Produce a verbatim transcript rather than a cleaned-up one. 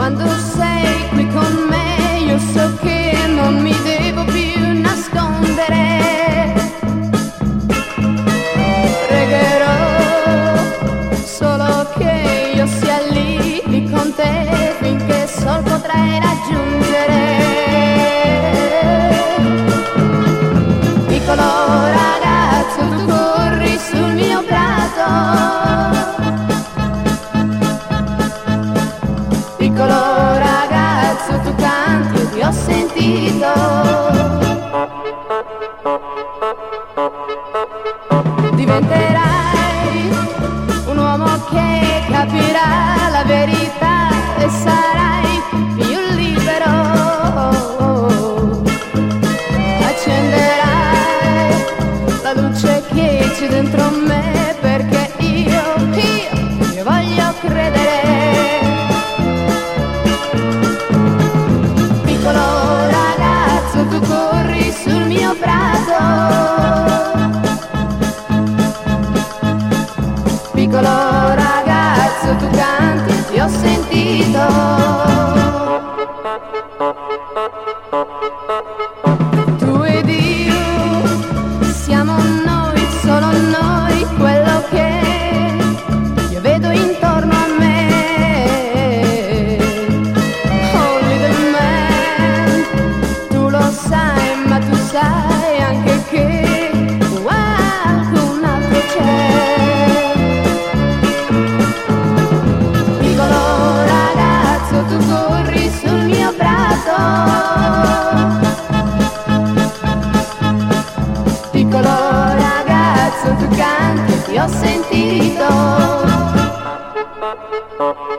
Quando sei qui con me io so che non mi devo più nascondere. Pregherò solo che io sia lì, lì con te finché sol potrai raggiungere. Piccolo ragazzo, tu corri sul mio prato. Piccolo ragazzo, tu canti, ti ho sentito. Diventerai un uomo che capirà la verità e sarai più libero. Accenderai la luce che c'è dentro me, perché io, io, io voglio credere. Piccolo ragazzo, tu corri sul mio prato. Piccolo ragazzo, tu canti, ti ho sentito. Tu ed io siamo noi, solo noi, quello che io vedo intorno a me. Oh little man, tu lo sai, ma tu sai anche che qualcun altro c'è. Piccolo ragazzo, tu corri sul mio prato. Piccolo ragazzo, tu canti, ti ho sentito.